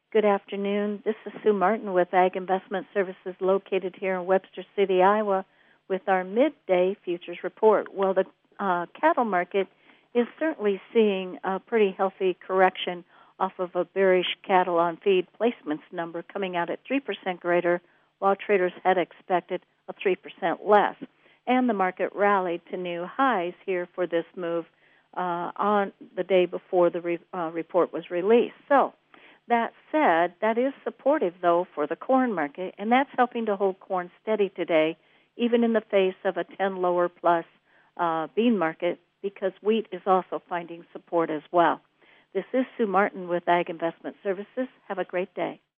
Good afternoon. This is Sue Martin with Ag Investment Services located here in Webster City, Iowa, with our midday futures report. Well, the cattle market is certainly seeing a pretty healthy correction off of a bearish cattle on feed placements number coming out at 3% greater, while traders had expected a 3% less. And the market rallied to new highs here for this move on the day before the report was released. So, that said, that is supportive, though, for the corn market, and that's helping to hold corn steady today, even in the face of a 10 lower plus bean market, because wheat is also finding support as well. This is Sue Martin with Ag Investment Services. Have a great day.